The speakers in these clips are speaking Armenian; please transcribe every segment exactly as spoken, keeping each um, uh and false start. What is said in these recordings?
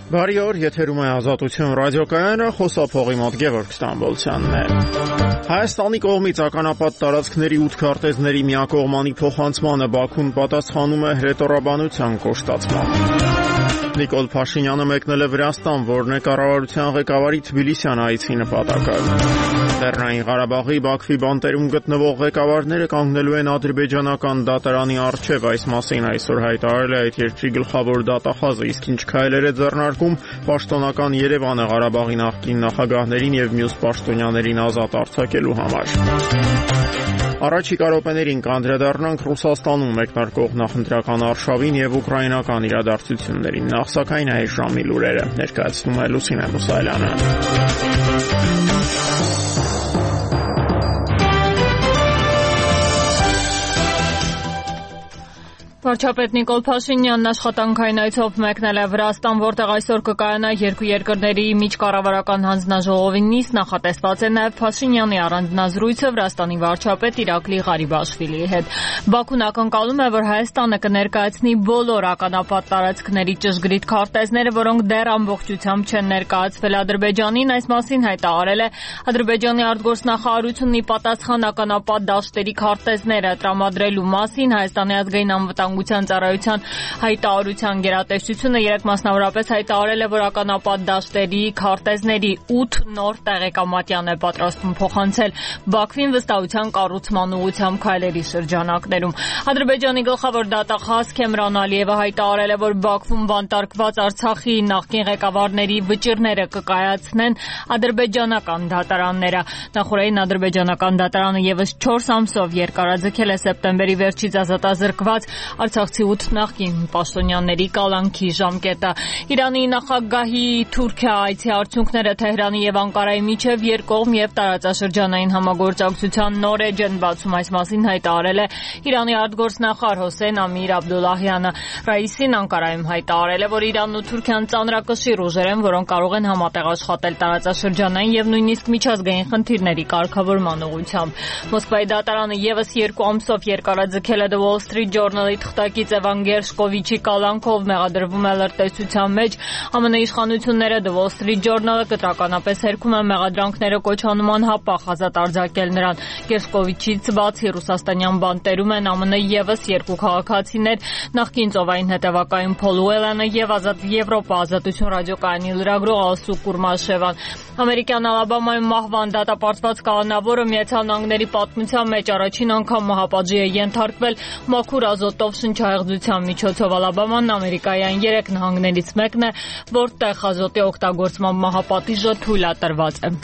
Բարի օր, եթերում է Ազատություն ռադիոկայանը, խոսափողի մոտ Գևորգ Ստամբոլցյանն է։ Հայաստանի կողմից ականապատ տարածքների ութ քարտեզների միակողմանի փոխանցմանը Բաքուն պատասխանում է հռետորաբանության կոշտացմամբ։ Նիկոլ Փաշինյանը մեկնել է Վրաստան, որն է կառավարության ղեկավարի Թբիլիսյան այցի նպատակը։ Լեռնային Ղարաբաղի Բաքվի բանտերում գտնվող ղեկավարները կանգնելու են ադրբեջանական դատարանի առջև, այս մասին այսօր հայտարարել է այդ երկրի գլխավոր դատախազը, իսկ ինչ քայլեր է ձեռնարկում պաշտոնական Երևանը Ղարաբաղի նախկին նախագահներին եւ մյուս պաշտոնյաներին ազատ արձակելու համար։ Առաջիկա րոպեներին կանդրադառնանք Ռուսաստանում մեկնարկող նախընտրական արշավին եւ ուկրաինական իրադարձություններին։ Նախ սակայն այս ժամի լուրերը ներկայացնում է Լուսինե Մուսայելյանը։ Վարչապետ Նիկոլ Փաշինյանն աշխատանքային այցով մեկնել է Վրաստան, որտեղ այսօր կկայանա երկու երկրների միջկառավարական հանձնաժողովի նիստ, նախատեսված է նաև Փաշինյանի առանձնազրույցը Վրաստանի վարչապետ Իրակլի Ղարիբաշվիլիի հետ։ Բաքուն ակնկալում է, որ Հայաստանը կներկայացնի բոլոր ականապատ տարածքների ճշգրիտ քարտեզները, որոնք դեռ ամբողջությամբ չեն ներկայացվել Ադրբեջանին, այս մասին հայտարարել է Ադրբեջանի արտգործնախարարությունն ի պատասխան ականապատ դաշտերի քարտեզները տրամադրելու մասին Հայաստանի ազգային անվտանգության ծառայության հայտարարության գերատեսչությունը երեկ մասնավորապես հայտարարել է, որ ականապատ դաշտերի քարտեզների ութ նոր տեղեկամատյան է պատրաստվում փոխանցել Բաքվին վստահության կառուցման ուղղությամբ քայլերի շրջանակներում։ Ադրբեջանի գլխավոր դատախազ Քեմրան Ալիևը հայտարարել է, որ Բաքվում բանտարկված Արցախի նախկին ղեկավարների վճիռները կկայացնեն ադրբեջանական դատարանները։ Նախորդին ադրբեջանական դատարանը եւս չորս ամսով երկարաձգել է սեպտեմբերի վերջից ազատազրկված Արցախցի ութ նախկին պաշտոնյաների կալանքի ժամկետը։ Իրանի նախագահի Թուրքիա այցի արդյունքները Թեհրանի եւ Անկարայի միջև երկկողմ եւ տարածաշրջանային համագործակցության նոր էջ են բացում, այս մասին հայտարարել է Իրանի արտգործնախարար Հոսեյն Ամիր Աբդոլլահյանը։ Ռաիսին Անկարայում հայտարարել է, որ Իրանն ու Թուրքիան ծանրակշիռ ուժեր են, որոնք կարող են համատեղ աշխատել տարածաշրջանային եւ նույնիսկ միջազգային խնդիրների կարգավորման ուղղությամբ։ Մոսկվայի դատարանը եւս երկու ամսով երկարաձգել է The Wall Street Journal-ի թղթակից Էվան Գերշկովիչի կալանքով մեղադրվում է լրտեսության մեջ։ ԱՄՆ իշխանությունները The Wall Street Journal-ը կտրականապես հերքում են մեղադրանքները կոչանման հապաղ ազատ արձակել նրան։ Գերշկովիչից բացի ռուսաստանյան բանտերում են ԱՄՆ եւս երկու քաղաքացիներ, նախկին ծովային հետևակայուն Փոլ Ուելանը եւ Ազատ Եվրոպա ազատություն ռադիոկայանի լրագրող Ալսու Կուրմաշևան։ Ամերիկյան Ալաբամայում մահվան դատապարտված կալանավորը Միացյալ Նահանգների պատմության մեջ առաջին անգամ մահապատժի է ենթարկվել մաքուր ազոտով շնչահեղձության միջոցով։ Ալաբաման Ամերիկայյան երեք նահանգներից մեկն է, որտեղ ազոտի օգտագործման մահապատիժը թույլատրված է։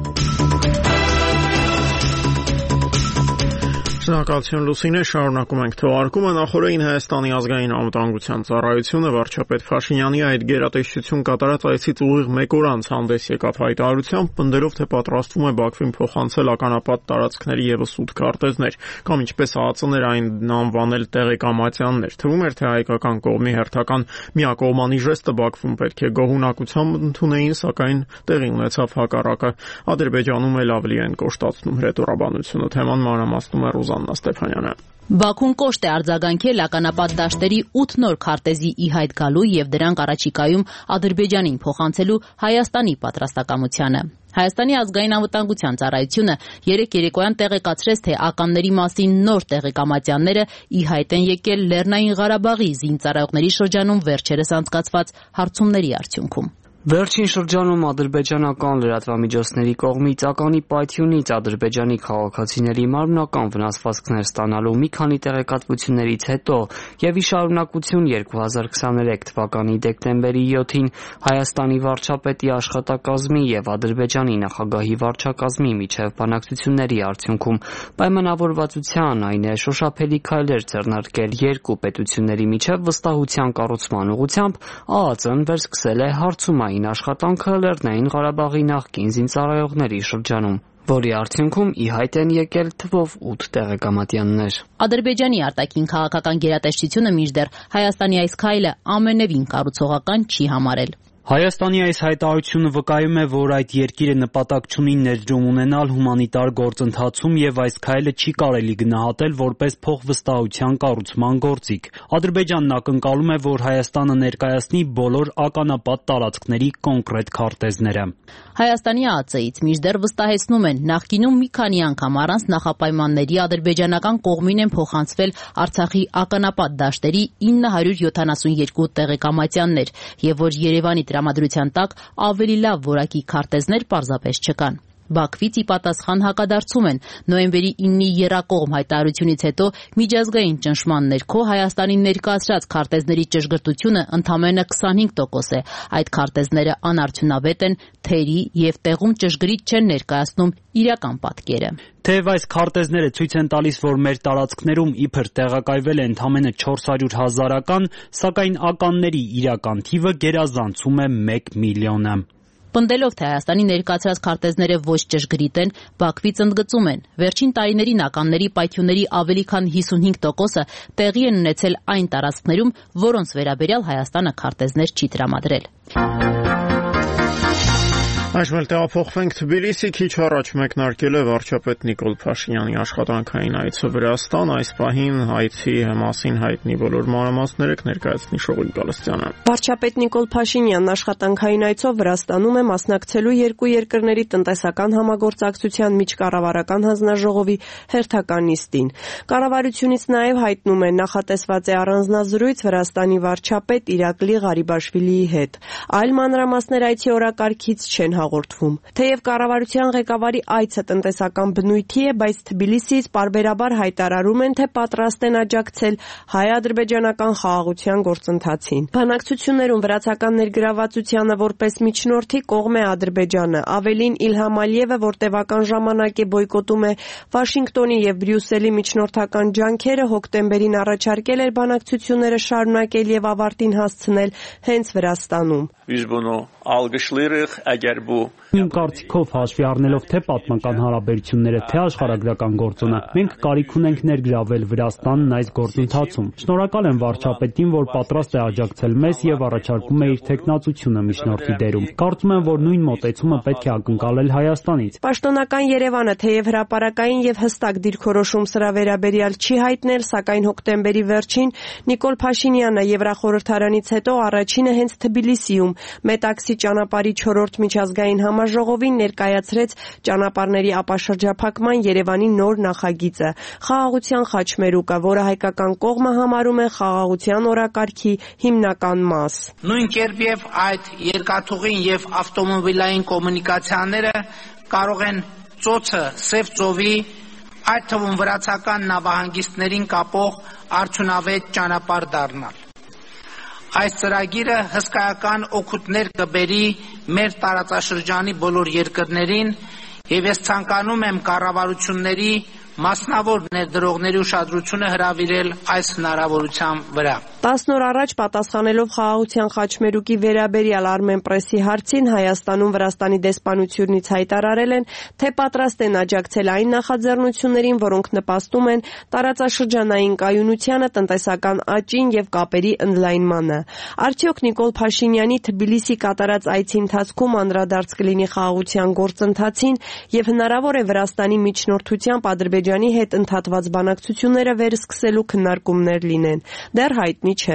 Շնորհակալություն Լուսինե, շարունակում ենք թողարկումը։ Նախորդին Հայաստանի ազգային անվտանգության ծառայությունը վարչապետ Փաշինյանի այդ գերատեսչություն կատարած այցից ուղիղ մեկ օր անց հանդես եկավ հայտարարությամբ, պնդելով, թե պատրաստվում է Բաքվին փոխանցել ականապատ տարածքների եւս ութ քարտեզներ, կամ ինչպես ԱԱԾ-ներ այն անվանել տեղեկամատյաններ։ Թվում էր, թե հայկական կողմի հերթական միակողմանի ժեստը Բաքվում պետք է գոհունակությամբ ընդունեին, սակայն տեղի ունեցավ հակառակը։ Ադրբեջանում էլ ավելի են կոշտացնում հռետորաբանությունը։ Թեման մանրամասնում է Ռուզաննա Ստեփանյանը։ Բաքուն կոշտ է արձագանքել ականապատ դաշտերի ութ նոր քարտեզի ի հայտ գալու եւ դրանք առաջիկայում Ադրբեջանին փոխանցելու Հայաստանի պատրաստակամությանը։ Հայաստանի ազգային անվտանգության ծառայությունը երեկ երեկոյան տեղեկացրեց, թե ականների մասին նոր տեղեկամատյանները ի հայտ են եկել Լեռնային Ղարաբաղի զինծառայողների շրջանում վերջերս անցկացված հարցումների արդյունքում։ Վերջին շրջանում ադրբեջանական լրատվամիջոցների կողմից ականի պայթյունից ադրբեջանի քաղաքացիների մարմնական վնասվածքներ ստանալու մի քանի տեղեկատվություններից հետո եւ ի շարունակություն երկու հազար քսաներեք թվականի դեկտեմբերի յոթին Հայաստանի վարչապետի աշխատակազմի եւ Ադրբեջանի նախագահի վարչակազմի միջև բանակցությունների արդյունքում պայմանավորվածության, այն է շոշափելի քայլեր ձեռնարկել երկու պետությունների միջև վստահության կառուցման ուղղությամբ, ԱԱԾ-ն վերսկսել է հարցում այն աշխատանքը Լեռնային Ղարաբաղի նախկին զինծառայողների շրջանում, որի արդյունքում ի հայտ են եկել թվով ութ տեղեկամատյաններ։ Ադրբեջանի արտաքին քաղաքական գերատեսչությունը մինչդեռ Հայաստանի այս քայլը ամենևին կառուցողական չի համարել։ Հայաստանի այս հայտարարությունը վկայում է, որ այդ երկիրը նպատակ չունի ներդրում ունենալ հումանիտար գործընթացում եւ այս քայլը չի կարելի գնահատել որպես փոխվստահության կառուցման գործիք։ Ադրբեջանն ակնկալում է, որ Հայաստանը ներկայացնի բոլոր ականապատ տարածքների կոնկրետ քարտեզները։ Հայաստանի ԱԱԾ-ից մինչդեռ վստահեցնում են, նախկինում մի քանի անգամ առանց նախապայմանների ադրբեջանական կողմին են փոխանցվել Արցախի ականապատ դաշտերի ինը հարյուր յոթանասունյոթ տեղեկամատյաններ, եւ որ Երևանի տրամադրության տակ ավելի լավ որակի քարտեզներ պարզապես չկան։ Բաքվից ի պատասխան հակադարձում են նոյեմբերի ինի եռակողմ հայտարարությունից հետո միջազգային ճնշման ներքո Հայաստանի ներկայացրած քարտեզների ճշգրտությունը ընդամենը քսանհինգ տոկոս է։ Այդ քարտեզները անարդյունավետ են, թերի եւ տեղում ճշգրիտ չեն ներկայացնում իրական պատկերը։ Թեև այս քարտեզները ցույց են տալիս, որ մեր տարածքներում իբր տեղակայվել է ընդամենը չորս հարյուր հազարական, սակայն ականների իրական թիվը գերազանցում է մեկ միլիոնը։ Պնդելով, թե Հայաստանի ներկայացրած քարտեզները ոչ ճշգրիտ են, Բաքվից ընդգծում են, վերջին տարիներին ականների պայթյունների ավելի քան հիսունհինգ տոկոսը տեղի են ունեցել այն տարածքներում, որոնց վերաբերյալ Հայաստանը քարտեզներ չի տրամադրել։ Այժմ էլ տեղափոխվենք Թբիլիսի, քիչ առաջ մեկնարկել է վարչապետ Նիկոլ Փաշինյանի աշխատանքային այցը Վրաստան, այս պահին այցի մասին հայտնի բոլոր մանրամասները կներկայացնի Շողիկ Գալստյանը։ Վարչապետ Նիկոլ Փաշինյանն աշխատանքային այցով Վրաստանում է մասնակցելու երկու երկրների տնտեսական համագործակցության միջկառավարական հանձնաժողովի հերթական նիստին։ Կառավարությունից նաև հայտնում են նախատեսված է առանձնազրույց Վրաստանի վարչապետ Իրակլի Ղարիբաշվիլիի հետ։ Այլ մանրամասներ այցի օրակարգից չեն հաղորդվում։ Թեև կառավարության ղեկավարի այցը տնտեսական բնույթի է, բայց Թբիլիսիից պարբերաբար հայտարարում են, թե պատրաստ են աջակցել հայ-ադրբեջանական խաղաղության գործընթացին։ Բանակցություններում վրացական ներգրավվածությանը որպես միջնորդի կողմ է Ադրբեջանը։ Ավելին, Իլհամ Ալիևը, որ տևական ժամանակ է բոյկոտում է Վաշինգտոնի եւ Բրյուսելի միջնորդական ջանքերը, հոկտեմբերին առաջարկել էր բանակցությունները շարունակել եւ ավարտին հասցնել հենց Վրաստանում։ Իմ կարծիքով հաշվի առնելով թե պատմական հարաբերությունները, թե աշխարհագրական գործոնը, մենք կարիք ունենք ներգրավել Վրաստանն այս գործընթացում։ Շնորհակալ եմ վարչապետին, որ պատրաստ է աջակցել մեզ եւ առաջարկում է իր թեկնածությունը միջնորդի դերում։ Կարծում եմ, որ նույն մոտեցումը պետք է ակնկալել Հայաստանից։ Պաշտոնական Երևանը թեև հրապարակային եւ հստակ դիրքորոշում սրա վերաբերյալ չի հայտնել, սակայն հոկտեմբերի վերջին Նիկոլ Փաշինյանը Եվրախորհրդարանից հետո առաջինը հենց Թբիլիսիում Մետաքսի ճանապարհի չորրորդ միջազգային համաժողովին ներկայացրեց ճանապարհների ապաշրջափակման Երևանի նոր նախագիծը՝ խաղաղության խաչմերուկը, որը հայկական կողմը համարում է խաղաղության օրակարգի հիմնական մաս։ Նույն կերպ եւ այդ երկաթուղին եւ ավտոմոբիլային կոմունիկացիաները կարող են ծոցը Սև ծովի, այդ թվում վրացական նավահանգիստներին կապող արդյունավետ ճանապարհ դառնալ։ Այս ծրագիրը հսկայական օգուտներ կբերի մեր տարածաշրջանի բոլոր երկրներին եւ ես ցանկանում եմ կառավարությունների մասնավոր ներդրողների ուշադրությունը հրավիրել այս հնարավորության վրա։ տասն օր առաջ պատասխանելով խաղաղության խաչմերուկի վերաբերյալ Armenpress-ի հարցին Հայաստանում Վրաստանի դեսպանությունից հայտարարել են, թե պատրաստ են աջակցել այն նախաձեռնություններին, որոնք նպաստում են տարածաշրջանային կայունությանը, տնտեսական աճին եւ կապերի ընդլայնմանը։ Արդյոք Նիկոլ Փաշինյանի Թբիլիսի կատարած այցի ընթացքում անդրադարձ կլինի խաղաղության գործընթացին եւ հնարավոր է Վրաստանի միջնորդությամբ Ադրբեջանի հետ ընդհատված բանակցությունները վերսկսելու քննարկումներ լինեն։ Դեռ հայտնի չէ։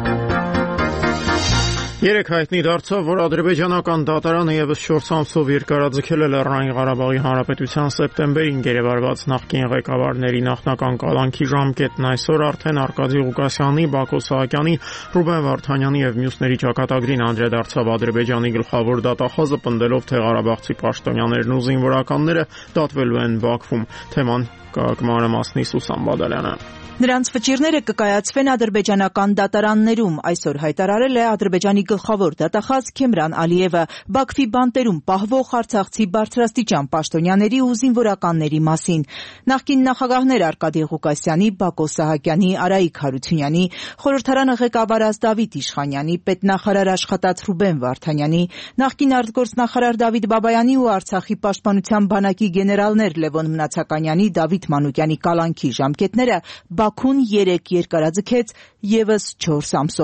Երեք հայտնի դարձավ, որ ադրբեջանական դատարանը եւս չորս ամսով երկարաձգել է Լեռնային Ղարաբաղի Հանրապետության սեպտեմբերին գերեվարված նախկին ղեկավարների նախնական կալանքի ժամկետն այսօր արդեն Արկադի Ղուկասյանի, Բակո Սահակյանի, Ռուբեն Վարդանյանի եւ մյուսների ճակատագրին անդրադարձավ Ադրբեջանի գլխավոր դատախազը, պնդելով, թե ղարաբաղցի պաշտոնյաներն ու զինվորականները դատվելու են Բաքվում։ Թեման կմանրամասնի Սուսան Բադալյանը։ Նրանց վճիռները կկայացվեն ադրբեջանական դատարաններում, այսօր հայտարարել է Ադրբեջանի գլխավոր դատախազ Քեմրան Ալիևը Բաքվի բանտերում պահվող արցախցի բարձրաստիճան պաշտոնյաների ու զինվորականների մասին։ Նախկին նախագահներ Արկադի Ղուկասյանի, Բակո Սահակյանի, Արայիկ Հարությունյանի, խորհրդարանը ղեկավարած Դավիթ Իշխանյանի, պետնախարար աշխատած Ռուբեն Վարդանյանի, նախկին արտգործնախարար Դավիթ Բաբայանի ու Արցախի պաշտպանության բանակի գեներալներ Լևոն Մնացականյանի, Դավիթ Մանուկյանի կալանքի ժամկետները Բաքուն երեք երկարաձգեց եւս չորս ամսով։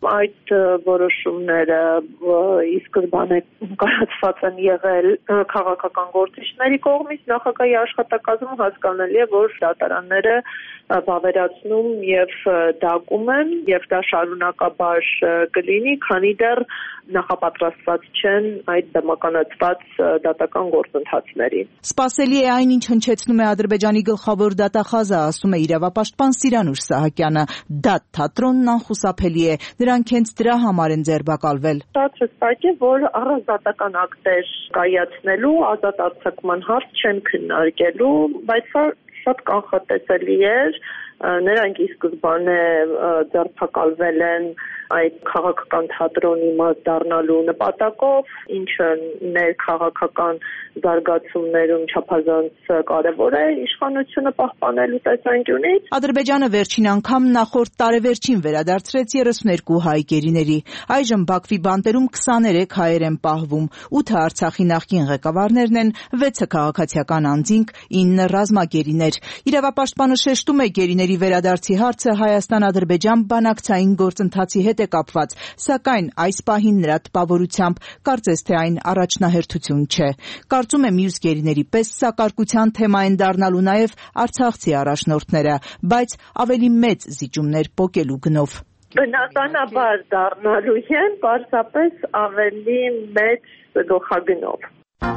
այդ որոշումները ի սկզբանե կայացված են եղել քաղաքական գործիչների կողմից, նախագահի աշխատակազմում հասկանալի է, որ դատարանները վավերացնում եւ դակում են եւ դա շարունակաբար կլինի, քանի դեռ նախապատրաստված չեն այդ դեմականացված դատական գործընթացներին։ Սպասելի է այն, ինչ հնչեցնում է Ադրբեջանի գլխավոր դատախազը, ասում է իրավապաշտպան Սիրանուշ Սահակյանը։ Դատ թատրոնն անխուսափելի է, նրանք հենց դրա համար են ձերբակալվել։ Շատ հստակ է, որ առանց դատական ակտեր կայացնելու ազատ արձակման հարց չեն քննարկելու, բայց սա շատ կանխատեսելի էր, նրանք ի սկզբանե ձերբակալվել են այդ քաղաքական թատրոնի մաս դառնալու նպատակով, ինչը ներքաղաքական զարգացումներում չափազանց կարևոր է իշխանությունը պահպանելու տեսանկյունից։ Ադրբեջանը վերջին անգամ նախորդ տարեվերջին վերադարձրեց երեսունհերկու հայ գերիների։ Այժմ Բաքվի բանտերում քսաներեք հայեր են պահվում, ութը Արցախի նախկին ղեկավարներն են, վեցը քաղաքացիական անձինք, ինը ռազմագերիներ։ Իրավապաշտպանը շեշտում է գերիների վերադարձի հարցը Հայաստան-Ադրբեջան բանակցային գործընթացի հետ է կապված, սակայն այս պահին նրա տպավորությամբ կարծես թե այն առաջնահերթություն չէ։ Կարծում է մյուս գերիների պես սա կարգության թեմա են դառնալու նաև արցախցի առաջնորդները, բայց ավելի մեծ զիջումներ պոկելու գնով։ Բնականաբար դառնալու են, պարզապես ավելի մեծ գլխագնով։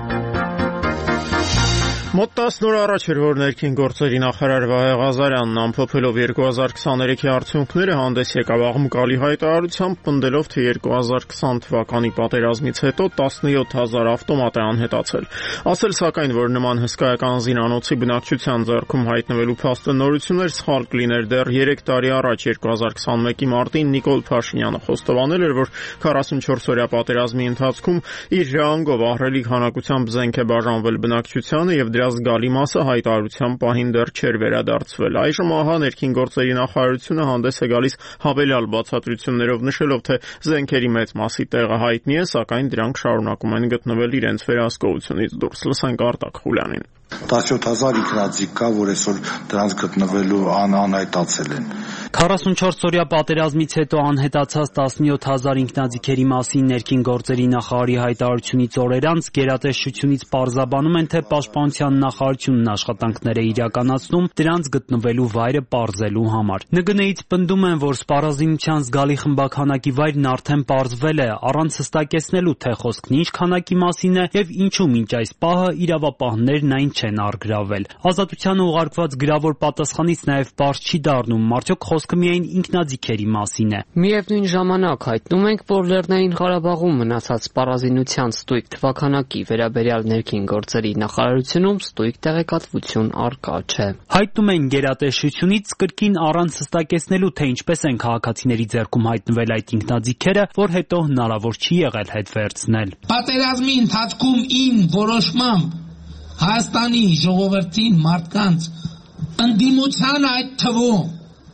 Մոտ տասն օր առաջ էր, որ ներքին գործերի նախարար Վահե Ղազարյանն ամփոփելով երկու հազար քսաներեքի արդյունքները հանդես եկավ աղմկալի հայտարարությամբ, պնդելով, թե երկու հազար քսան թվականի պատերազմից հետո տասնյոթ հազար ավտոմատ է անհետացել։ Ասել սակայն, որ նման հսկայական զինանոցի բնակչության ձեռքում հայտնվելու փաստը նորություն էր, սխալ կլիներ։ Դեռ երեք տարի առաջ երկու հազար քսանմեկի մարտին Նիկոլ Փաշինյանը խոստովանել էր, որ քառասունչորս օրյա պատերազմի ընթացքում իր ռանգով ահռելի քանակությամբ զենք է բաժանվել բնակչությանը եւ դրա զգալի մասը հայտարարության պահին դեռ չէր վերադարձվել։ Այժմ ահա ներքին գործերի նախարարությունը հանդես է գալիս հավելյալ բացատրություններով, նշելով, թե զենքերի մեծ մասի տեղը հայտնի է, սակայն դրանք շարունակում են գտնվել իրենց վերահսկողությունից դուրս։ Լսենք Արտակ Խուլյանին։ տասնյոթ հազար ինքնաձիգ կա, որ այսօր դրանց գտնվելու անհայտացել են։ քառասունչորս օրյա պատերազմից հետո անհետացած տասնյոթ հազար ինքնաձիգերի մասին ներքին գործերի նախարարի հայտարարությունից օրեր անց գերատեսչությունից պարզաբանում են, թե պաշտպանության նախարարությունն աշխատանքներ է իրականացնում դրանց գտնվելու վայրը պարզելու համար։ ՆԳՆ-ից պնդում են, որ սպառազինության զգալի խմբաքանակի վայրն արդեն պարզվել է, առանց հստակեցնելու, թե խոսքն ինչ քանակի մասին է եւ ինչու մինչ այս պահը իրավապահներն այն չեն առգրավել։ Ազատությանը ուղարկված գրավոր պատասխանից նաև բարձ չի դառնում, արդյոք խոսքը միայն ինքնաձիգերի մասին է։ Միևնույն ժամանակ հայտնում ենք, որ Լեռնային Ղարաբաղում մնացած սպառազինության ստույգ թվաքանակի վերաբերյալ ներքին գործերի նախարարությունում ստույգ տեղեկատվություն առկա չէ։ Հայտնում են գերատեսչությունից կրկին առանց հստակեցնելու, թե ինչպես են քաղաքացիների ձեռքում հայտնվել այդ ինքնաձիգերը, որ հետո հնարավոր չի եղել հետ վերցնել։ Պատերազմի ընթացքում ին որոշմամբ Հայաստանի ժողովրդին մարդկանց ընդդիմության այդ թվում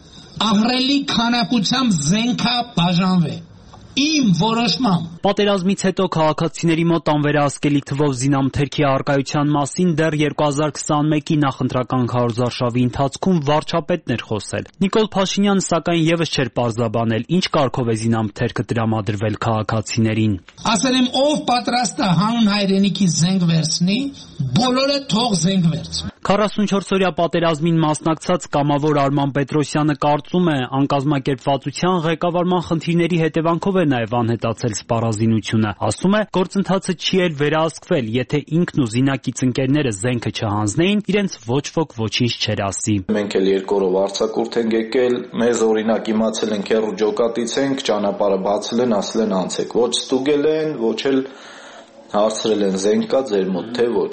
ահռելի քանակությամբ զենքա բաժանվել։ Իմ որոշմամբ Պատերազմից հետո քաղաքացիների մոտ անվերահսկելի թվով զինամթերքի առկայության մասին դեռ երկու հազար քսանմեկի նախընտրական քարոզարշավի ընթացքում վարչապետն էր խոսել։ Նիկոլ Փաշինյանը սակայն եւս չէր պարզաբանել, ինչ կարգով է զինամթերքը տրամադրվել քաղաքացիներին։ Ասել եմ, ով պատրաստ է հանուն հայրենիքի զենք վերցնի, բոլորը թող զենք վերցնի։ քառասունչորս օրյա պատերազմին մասնակցած կամավոր Արման Պետրոսյանը կարծում է, անկազմակերպվածության ղեկավարման խնդիրների հետևանքով է նաև անհետացել սպառազինությունը։ Ասում է, գործընթացը չի էլ վերահսկվել, եթե ինքն ու զինակից ընկերները զենքը չհանձնեին, իրենց ոչ ոք ոչինչ չէր ասի։ Մենք էլ երկու օրով արձակուրդ ենք եկել, մեզ օրինակ իմացել ենք հեռու ջոկատից ենք, ճանապարհը բացել են, ասել են անցեք։ Ոչ ստուգել են, ոչ էլ հարցրել են զենք կա ձեր մոտ, թե ոչ։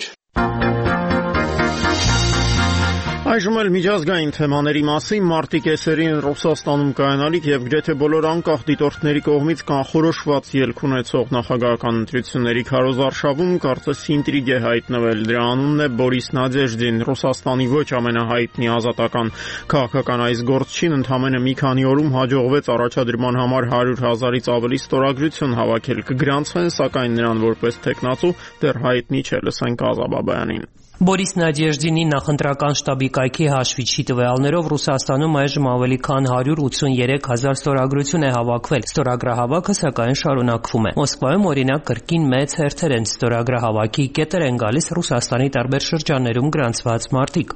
Այժմ էլ միջազգային թեմաների մասին մարտի կեսերին Ռուսաստանում կայանալիք եւ գրեթե բոլոր անկախ դիտորդների կողմից կանխորոշված ելք ունեցող նախագահական ընտրությունների քարոզարշավում կարծես ինտրիգ է հայտնվել։ Դրա անունն է Բորիս Նադեժդին, Ռուսաստանի ոչ ամենահայտնի ազատական քաղաքական այս գործչին ընդամենը մի քանի օրում հաջողվեց առաջադրման համար հարյուր հազարից ավելի ստորագրություն հավաքել։ Կգրանցվեն, սակայն նրան որպես տեխնացու դեռ հայտնի չէ։ Լսենք Ազա Բաբայանին։ Բորիս Նադեժդինի նախընտրական շտաբի կայքի հաշվիչի տվյալներով Ռուսաստանում այժմ ավելի քան հարյուր ութսուներեք հազար ստորագրություն է հավաքվել։ Ստորագրահավաքը սակայն շարունակվում է։ Մոսկվայում օրինակ կրկին մեծ հերթեր են ստորագրահավաքի կետեր են գալիս Ռուսաստանի տարբեր շրջաններում գրանցված մարդիկ։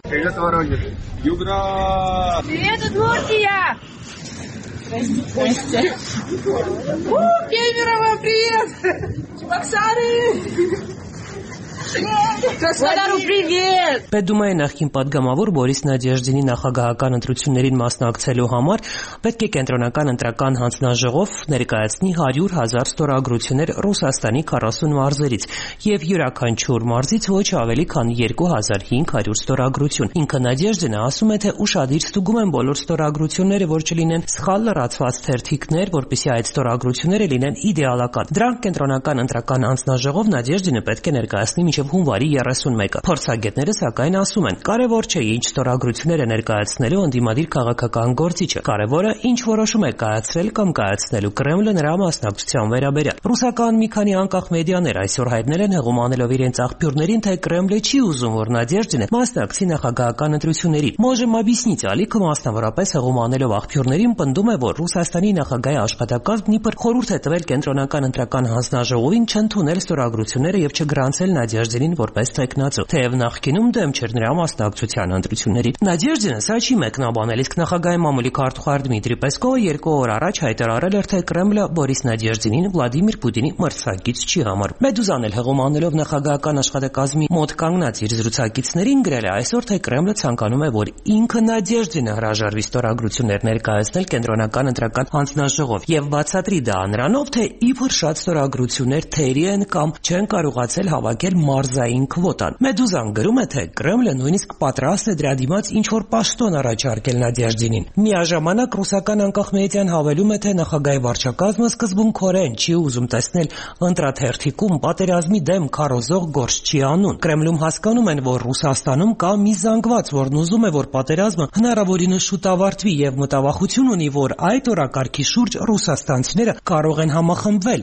Պետդումայի նախկին պատգամավոր Բորիս Նադեժդինի նախագահական ընտրություններին մասնակցելու համար պետք է կենտրոնական ընտրական հանձնաժողով ներկայացնի հարյուր հազար ստորագրություններ Ռուսաստանի քառասուն մարզերից եւ յուրաքանչյուր մարզից ոչ ավելի քան երկու հազար հինգ հարյուր ստորագրություն։ Ինքը Նադեժդինը ասում է, թե ուշադիր ստուգում են բոլոր ստորագրությունները, որ չլինեն սխալ լրացված թերթիկներ, որպեսզի այդ ստորագրությունները լինեն իդեալական։ Դրանք կենտրոնական ընտրական հանձնաժողով Նադեժդինը պետք է ներկայացնի մինչև հունվարի երեսունմեկը։ Փորձագետները սակայն ասում են, կարևոր չէ ինչ ստորագրությունները ներկայացնելու ընդդիմադիր քաղաքական գործիչը, կարևորը ինչ որոշում է կայացրել կամ կայացնելու Կրեմլը նրա մասնակցության վերաբերյալ։ Ռուսական մի քանի անկախ մեդիաներ այսօր հայտնել են հեղումանելով իրենց աղբյուրներին, թե Կրեմլը չի ուզում, որ Նադեժդինը մասնակցի նախագահական ընտրություններին։ Можем объяснить, ալիքը մասնավորապես հեղումանելով աղբյուրներին պնդում է, որ Ռուսաստանի նախագահի աշխատակազմն իբր խորհուրդ է տվել կենտրոնական ընտրական հանձնաժողովին չընդունել ստորագրությունները եւ չգրանցել Նադեժդինին որպես տեխնացու, թեև նախկինում դեմ չէր նրա մասնակցության ընտրություններին։ Նադեժդինը սա չի մեկնաբանել, իսկ նախագահի մամուլի քարտուղար Դմիտրի Պեսկովը երկու օր առաջ հայտարարել էր, թե Կրեմլը Բորիս Նադեժդինին Վլադիմիր Պուտինի մրցակից չի համարում։ Մեդուզան էլ հեղումանելով նախագահական աշխատակազմի մոտ կանգնած իր զրուցակիցներին գրել է այսօր, թե Կրեմլը ցանկանում է, որ ինքը Նադեժդինը հրաժարվի ստորագրություններ ներկայացնել կենտրոնական ընտրական հանձնաժողով եւ բացատրի դա նրանով, թե իբր շատ ստորագրություններ թերի են կամ չեն կարողացել հավաքել մարզային քվոտան։ Մեդուզան գրում է, թե Կրեմլը նույնիսկ պատրաստ է դրա դիմաց ինչ-որ պաշտոն առաջարկել Նադեժդինին։ Միաժամանակ ռուսական անկախ մեդիան հավելում է, թե նախագահի վարչակազմը սկզբունքորեն չի ուզում տեսնել ընտրաթերթիկում պատերազմի դեմ քարոզող գործչի անուն։ Կրեմլում հասկանում են, որ Ռուսաստանում կա մի զանգված, որն ուզում է, որ պատերազմը հնարավորինս շուտ ավարտվի եւ մտավախություն ունի, որ այդ օրակարգի շուրջ ռուսաստանցիները կարող են համախմբվել։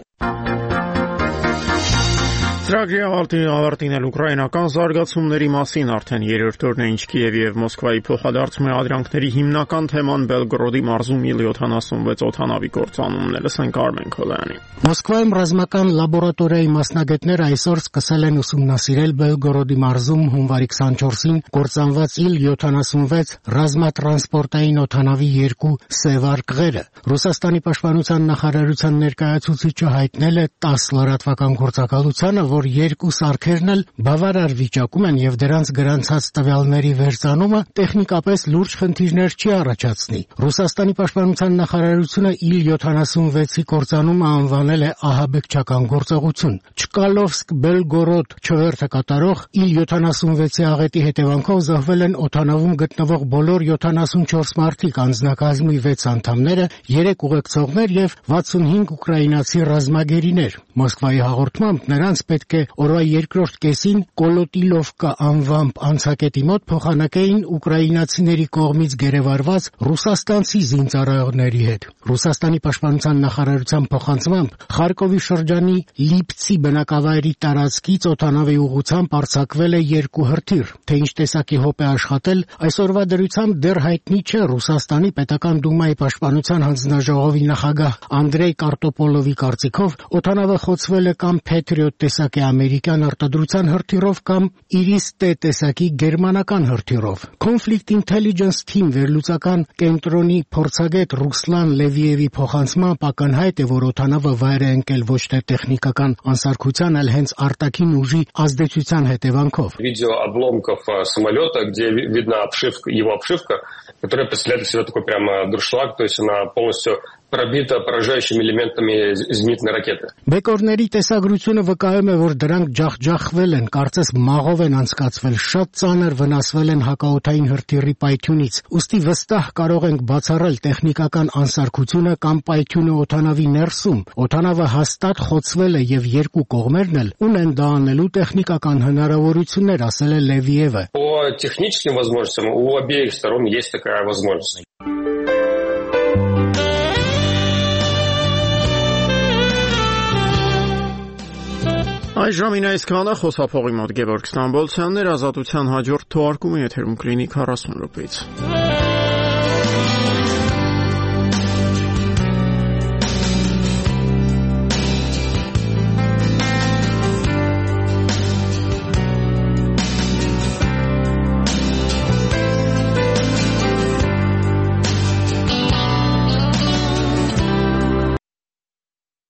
Ծրագրի ավարտին էլ ուկրաինական զարգացումների մասին արդեն երրորդ օրն է, ինչ Կիևի եւ Մոսկվայի փոխադարձ մեղադրանքների հիմնական թեման Բելգորոդի մարզում իլ յոթանասունվեց օդանավի կործանումն է, լսենք Արմեն Քոլյանի։ Մոսկվայում ռազմական լաբորատորիայի մասնագետները այսօր սկսել են ուսումնասիրել Բելգորոդի մարզում հունվարի քսանչորսին կործանված իլ յոթանասունվեց ռազմատրանսպորտային օդանավի երկու սև արկղերը։ Ռուսաստանի պաշտպանության նախարարության ներկայացուցիչը հայտնել է տասը լրատվական գործակալությանը, որ երկու սարքերն էլ բավարար վիճակում են եւ դրանց գրանցած տվյալների վերցանումը տեխնիկապես լուրջ խնդիրներ չի առաջացնի։ Ռուսաստանի պաշտպանության նախարարությունը իլ յոթանասունվեցի կործանումը անվանել է ահաբեկչական գործողություն։ Չկալովսկ-Բելգորոդ չվերթը կատարող իլ յոթանասունվեցի աղետի հետևանքով զոհվել են օդանավում գտնվող բոլոր յոթանասունչորս մարդիկ, անձնակազմի վեց անդամները, երեք ուղեկցողներ եւ վաթսունհինգ ուկրաինացի ռազմագերիներ։ Մոսկվայի հաղորդմամբ նրանց պետք է օրվա երկրորդ կեսին Կոլոտիլովկա անվամբ անցակետի մոտ փոխանակեին ուկրաինացիների կողմից գերեվարված ռուսաստանցի զինծառայողների հետ։ Ռուսաստանի պաշտպանության նախարարության փոխանցմամբ Խարկովի շրջանի Լիպցի բնակավայրի տարածքից օդանավի ուղղությամբ արձակվել է երկու հրթիռ, թե ինչ տեսակի հոպ է աշխատել, այսօրվա դրությամբ դեռ հայտնի չէ։ Ռուսաստանի պետական դումայի պաշտպանության հանձնաժողովի նախագահ Անդրեյ Կարտոպոլովի կարծիքով օդանավը խոցվել է կամ Patriot տեսակի ամերիկյան արտադրության հրթիռով կամ Iris-T տեսակի գերմանական հրթիռով։ Conflict Intelligence Team վերլուծական կենտրոնի փորձագետ Ռուսլան Լևիևի փոխանցմամբ ակնհայտ է, որ օդանավը վայր է ընկել ոչ թե տեխնիկական անսարքության, այլ հենց արտաքին ուժի ազդեցության հետևանքով։ Видео обломков самолета, где видна обшивка, его обшивка, которая представляет из себя такой прямо дуршлаг, то есть она полностью пробита поражающими элементами зенитной ракеты. Բեկորների տեսագրությունը վկայում է, որ դրանք ջախջախվել են, կարծես մաղով են անցկացվել, շատ ծանր վնասվել են հակաօդային հրթիռի պայթյունից։ Ուստի վստահ կարող ենք բացառել տեխնիկական անսարքությունը կամ պայթյունը օդանավի ներսում։ Օդանավը հաստատ խոցվել է եւ երկու կողմերն էլ ունեն դա անելու տեխնիկական հնարավորություններ, ասել է Լևիևը։ По техническим возможностям у обеих сторон есть такая возможность. Այս ժամին այսքանը խոսափողի մոտ Գևորգ Ստամբոլցյանն էր, ազատության հաջորդ թողարկումը եթերում կլինի քառասուն րոպեից։